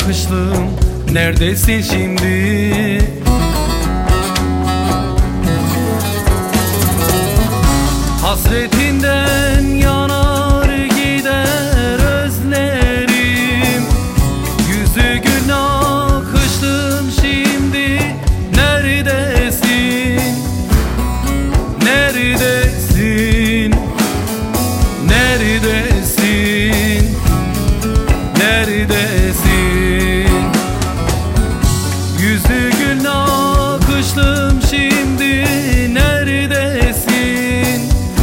kışlım, neredesin şimdi? Hasretinden yanar gider özlerim. Yüzü gül nakışlım şimdi, neredesin? Neredesin? Neredesin? Neredesin? Yüzü gül nakışlım şimdi, neredesin?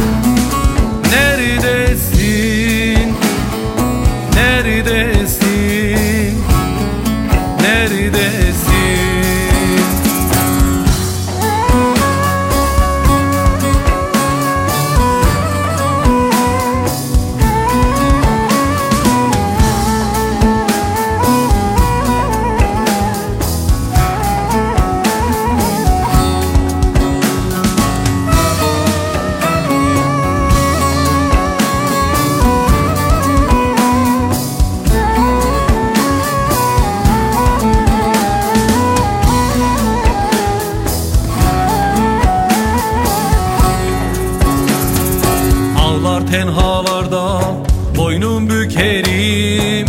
Neredesin? Neredesin? Neredesin? Tenhalarda boynum bükerim,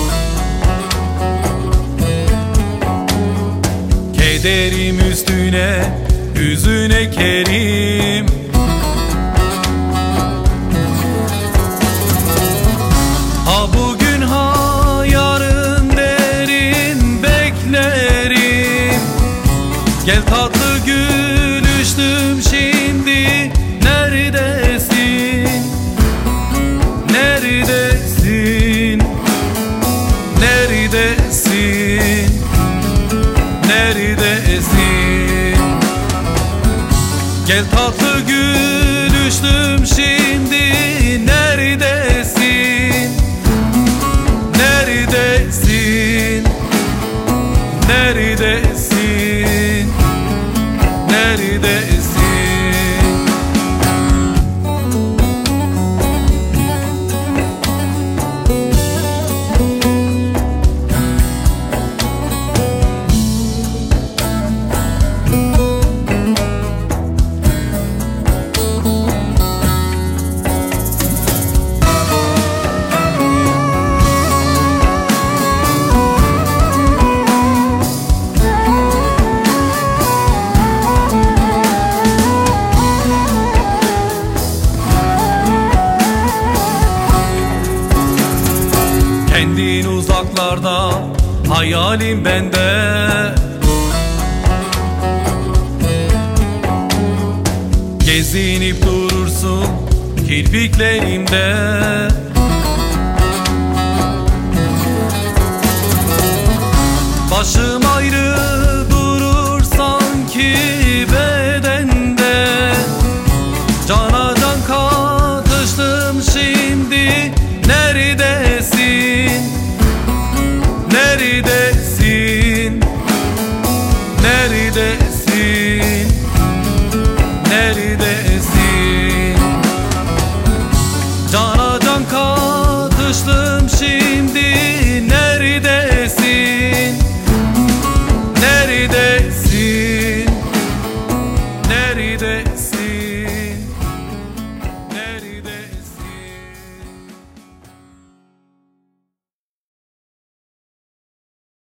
kederim üstüne hüzün ekerim. Ha bugün ha yarın derin beklerim. Gel tatlı gülüştüm şimdi, neredesin? Neredesin? Neredesin? Neredesin? Gel tatlı gülüştüm şimdi, neredesin? Neredesin? Neredesin? Neredesin? Kendin uzaklarda, hayalim bende. Gezinip durursun kirpiklerimde. Başım ayrı durur sanki bedende. Cana can katıştım şimdi, neredesin? Neredesin? Neredesin? Neredesin? Cana can katıştım şimdi,